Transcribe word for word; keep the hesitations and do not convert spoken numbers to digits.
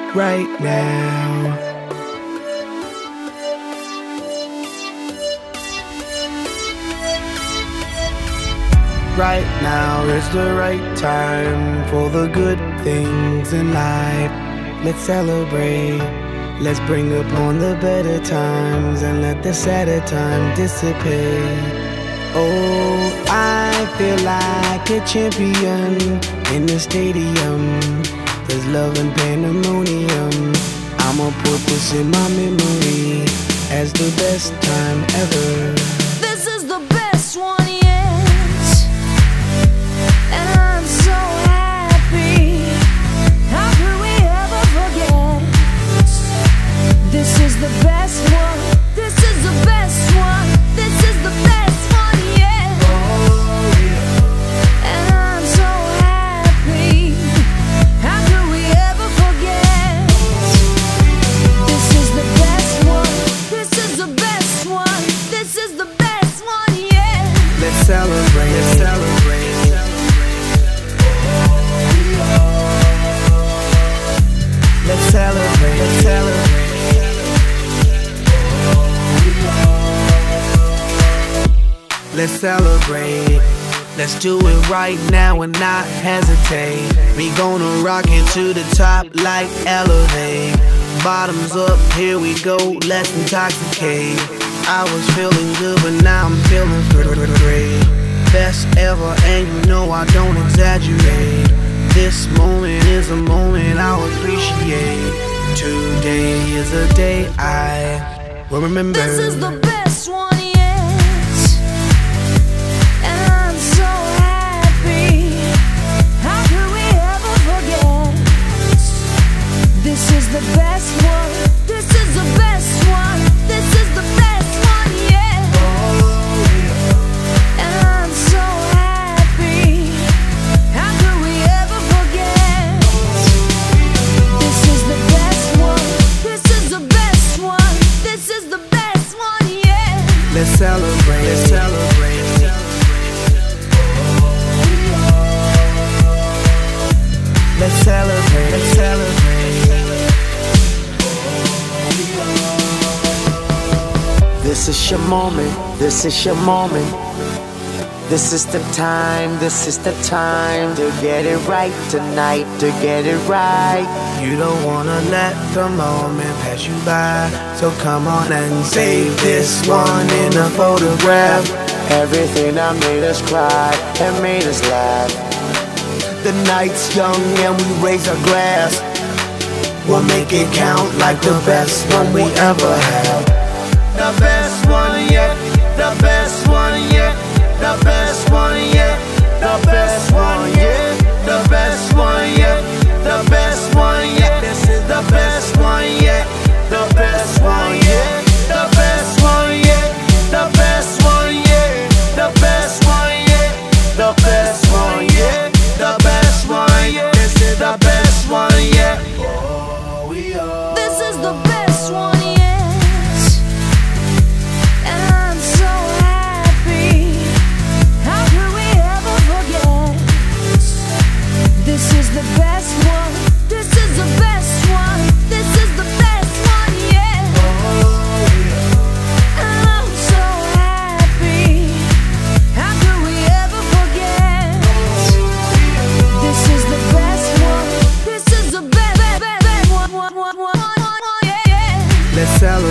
right now. Right now is the right time for the good things in life. Let's celebrate. Let's bring upon the better times and let the sadder time dissipate. Oh, I feel like a champion in the stadium. There's love and pandemonium. I'ma put this in my memory as the best time ever. This is the best one yet, and I'm so happy. How could we ever forget? This is the best one. This is the best one. This is the best one yet. And I'm so happy. How could we ever forget? This is the best one. This is the best one. This is the best one yet. Let's celebrate. Let's celebrate. Let's celebrate. Let's celebrate. Let's celebrate. Let's do it right now and not hesitate. We gonna rock it to the top like Elevate. Bottoms up, here we go, let's intoxicate. I was feeling good, but now I'm feeling great. Best ever, and you know I don't exaggerate. This moment is a moment I'll appreciate. Today is a day I will remember. This is the best one yet, and I'm so happy. How could we ever forget? This is the best one. This is the best one. This is the best one yet. And I'm so happy. How could we ever forget? This is the best one. This is the best one. This is the best one yet. Let's celebrate. Let's celebrate. Let's celebrate. Let's celebrate. This is your moment. This is your moment. This is the time. This is the time to get it right tonight. To get it right. You don't wanna let the moment pass you by. So come on and save this one in a photograph. Everything that made us cry and made us laugh. The night's young and we raise our glass. We'll make it count like the best one we ever had. The best one yet. The best one yet. The best one yet. The best one yet. The best one yet. The best one yet. This is the best one yet. The best one yet. The best one yet. The best one yet. The best one yet. The best one yet. The best one yet. This is the best one yet. Oh, we are. This is the best one yet, and I'm so happy. How could we ever forget? This is the best one. This is the best one. This is the best one yet. And I'm so happy. How could we ever forget? This is the best one. This is the best, best, best one, one, one, one, one, yeah. Let's celebrate.